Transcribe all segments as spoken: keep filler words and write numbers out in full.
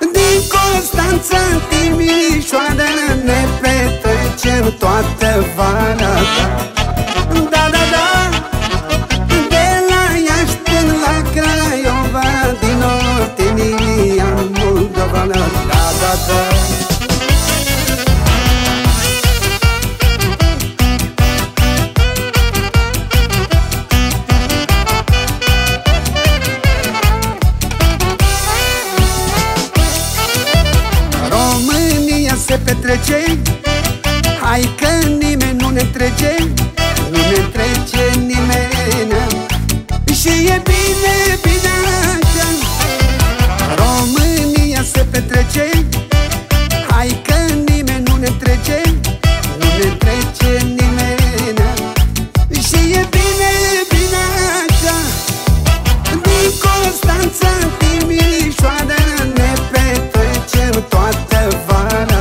Din Constanța în Timișoara ne petrecem toată vara. Da, da, da, de la Iași până la Craiova, din Oltenia în Moldova. Da, da, da. Se petrece, hai că nimeni nu ne trece, nu ne trece nimeni. Și e bine, bine așa. România se petrece, hai că nimeni nu ne trece, nu ne trece nimeni. Și e bine, bine așa. Din Constanța în Timișoara ne petrecem toată vara.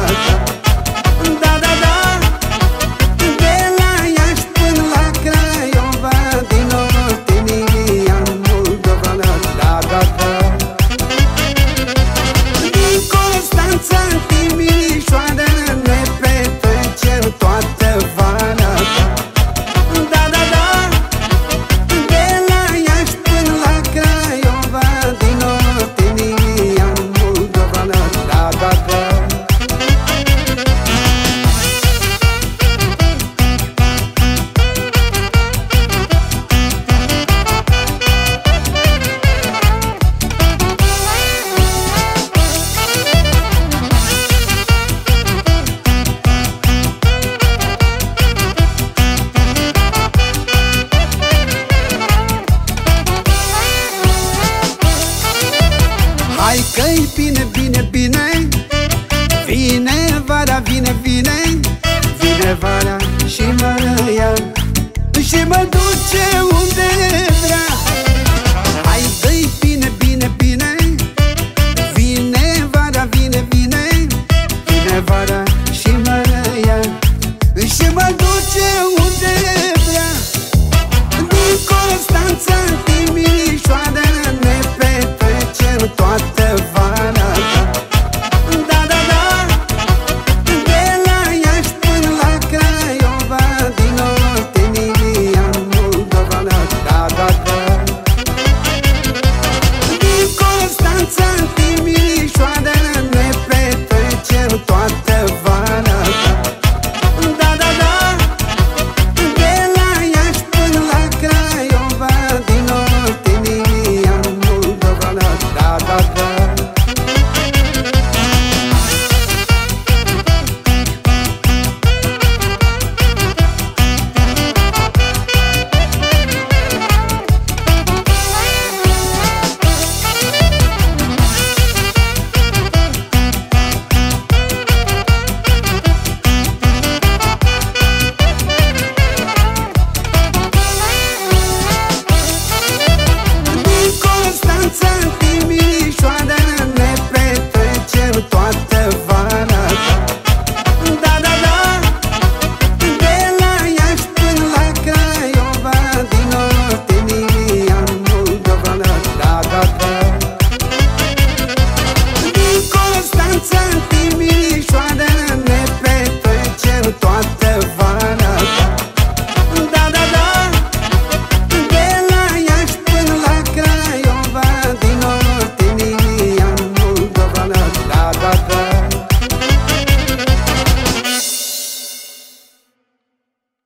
Hai că-i bine, bine, bine, vine vara, vine, vine, vine vara și mă ia și mă duce unde vrea. Hai că-i bine, bine, bine, vine vara, vine, vine, vine vara și mă ia și mă duce unde vrea. Din Constanța în Timișoara ne petrecem toată vara. Da, da, da, de la Iași până la Craiova, din Oltenia în Moldova. Da, da, da. Din Constanța în Timișoara ne petrecem toată vara. Da, da, da, de la Iași până la Craiova, din Oltenia în Moldova. Da, da, da.